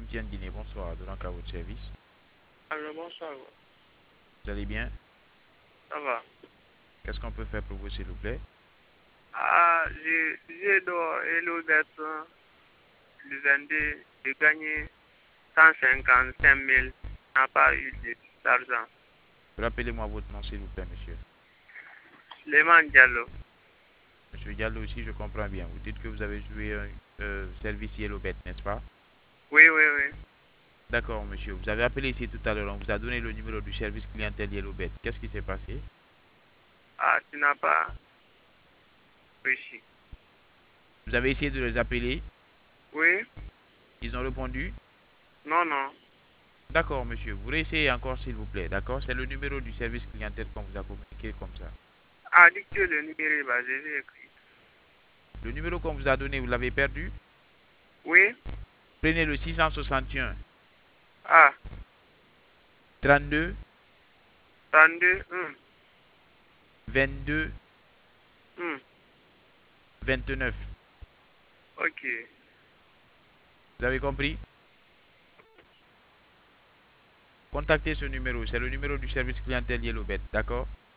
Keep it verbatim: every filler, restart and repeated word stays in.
Etienne Guinée, bonsoir, donc à votre service. Alors, bonsoir. Vous allez bien? Ça va. Qu'est-ce qu'on peut faire pour vous, s'il vous plaît? Ah, j'ai j'ai dans Hello Bertrand le vingt-deux, j'ai gagné cent cinquante-cinq mille. N'a pas eu de- d'argent. Rappelez-moi votre nom, s'il vous plaît, monsieur. Suleiman Diallo. Monsieur Diallo, si je comprends bien, vous dites que vous avez joué un euh, service Yellowbet, n'est-ce pas? Oui, oui, oui. D'accord, monsieur. Vous avez appelé ici tout à l'heure, on vous a donné le numéro du service clientèle Yellowbet. Qu'est-ce qui s'est passé? Ah, tu n'as pas réussi. Vous avez essayé de les appeler, Oui? ils ont répondu. Non, non. D'accord, monsieur. Vous réessayez encore, s'il vous plaît. D'accord? C'est le numéro du service clientèle qu'on vous a communiqué comme ça. Ah, dicte le numéro, bah, je vais écrire. Le numéro qu'on vous a donné, vous l'avez perdu? Oui? Prenez le six cent soixante et un Ah, trente-deux trente-deux, hum, vingt-deux hum. vingt-neuf. Ok. Vous avez compris? Contactez ce numéro. C'est le numéro du service clientèle Yellowbet. D'accord?